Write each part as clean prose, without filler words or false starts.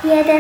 1,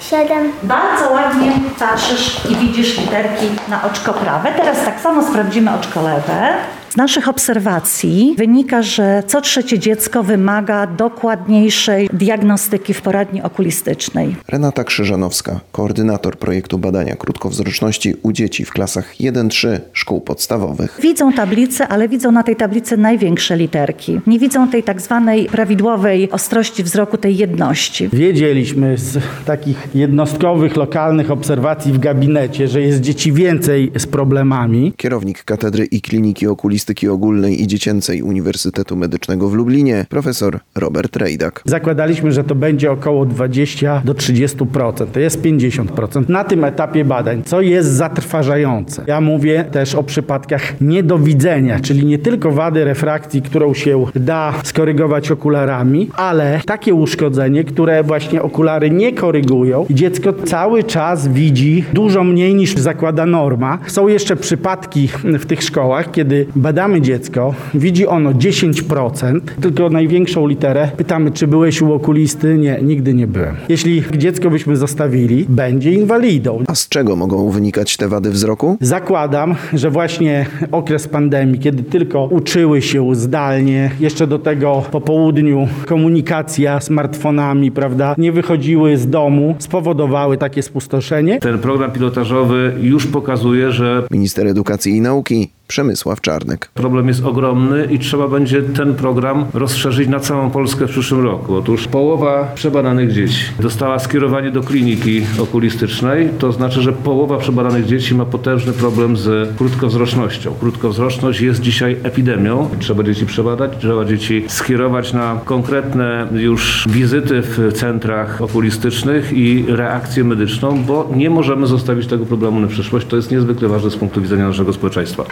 7. Bardzo ładnie patrzysz i widzisz literki na oczko prawe. Teraz tak samo sprawdzimy oczko lewe. Z naszych obserwacji wynika, że co trzecie dziecko wymaga dokładniejszej diagnostyki w poradni okulistycznej. Renata Krzyżanowska, koordynator projektu badania krótkowzroczności u dzieci w klasach 1-3 szkół podstawowych. Widzą tablicę, ale widzą na tej tablicy największe literki. Nie widzą tej tak zwanej prawidłowej ostrości wzroku, tej jedności. Wiedzieliśmy z takich jednostkowych, lokalnych obserwacji w gabinecie, że jest dzieci więcej z problemami. Kierownik Katedry i Kliniki Okulistyki Ogólnej i Dziecięcej Uniwersytetu Medycznego w Lublinie, profesor Robert Rejdak. Zakładaliśmy, że to będzie około 20 do 30%, to jest 50% na tym etapie badań, co jest zatrważające. Ja mówię też o przypadkach niedowidzenia, czyli nie tylko wady refrakcji, którą się da skorygować okularami, ale takie uszkodzenie, które właśnie okulary nie korygują i dziecko cały czas widzi dużo mniej niż zakłada norma. Są jeszcze przypadki w tych szkołach, kiedy badamy dziecko, widzi ono 10%, tylko największą literę. Pytamy, czy byłeś u okulisty? Nie, nigdy nie byłem. Jeśli dziecko byśmy zostawili, będzie inwalidą. A z czego mogą wynikać te wady wzroku? Zakładam, że właśnie okres pandemii, kiedy tylko uczyły się zdalnie, jeszcze do tego po południu komunikacja smartfonami, prawda, nie wychodziły z domu, spowodowały takie spustoszenie. Ten program pilotażowy już pokazuje, że Minister Edukacji i Nauki Przemysław Czarnek. problem jest ogromny i trzeba będzie ten program rozszerzyć na całą Polskę w przyszłym roku. Otóż połowa przebadanych dzieci dostała skierowanie do kliniki okulistycznej. To znaczy, że połowa przebadanych dzieci ma potężny problem z krótkowzrocznością. Krótkowzroczność jest dzisiaj epidemią. Trzeba dzieci przebadać, trzeba dzieci skierować na konkretne już wizyty w centrach okulistycznych i reakcję medyczną, bo nie możemy zostawić tego problemu na przyszłość. To jest niezwykle ważne z punktu widzenia naszego społeczeństwa.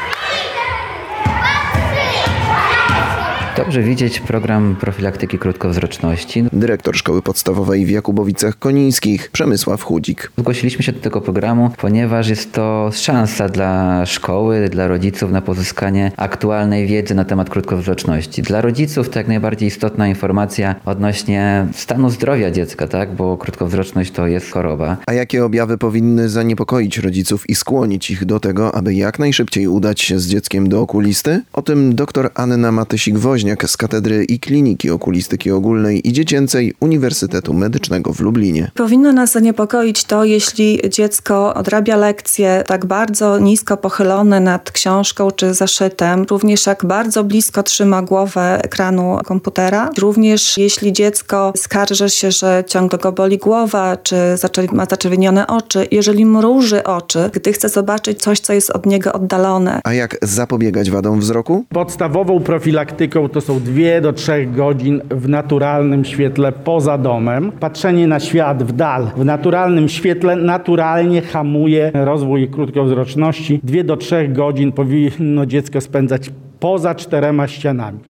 Dobrze widzieć program profilaktyki krótkowzroczności. Dyrektor Szkoły Podstawowej w Jakubowicach-Konińskich Przemysław Chudzik. Zgłosiliśmy się do tego programu, ponieważ jest to szansa dla szkoły, dla rodziców na pozyskanie aktualnej wiedzy na temat krótkowzroczności. Dla rodziców to jak najbardziej istotna informacja odnośnie stanu zdrowia dziecka, tak? Bo krótkowzroczność to jest choroba. A jakie objawy powinny zaniepokoić rodziców i skłonić ich do tego, aby jak najszybciej udać się z dzieckiem do okulisty? O tym dr Anna Matysik-Woźniak z Katedry i Kliniki Okulistyki Ogólnej i Dziecięcej Uniwersytetu Medycznego w Lublinie. Powinno nas zaniepokoić to, jeśli dziecko odrabia lekcje tak bardzo nisko pochylone nad książką czy zaszytem, również jak bardzo blisko trzyma głowę ekranu komputera. Również jeśli dziecko skarży się, że ciągle go boli głowa, czy ma zaczerwienione oczy, jeżeli mruży oczy, gdy chce zobaczyć coś, co jest od niego oddalone. A jak zapobiegać wadom wzroku? Podstawową profilaktyką to są 2 do 3 godzin w naturalnym świetle poza domem. Patrzenie na świat w dal w naturalnym świetle naturalnie hamuje rozwój krótkowzroczności. 2 do 3 godzin powinno dziecko spędzać poza 4 ścianami.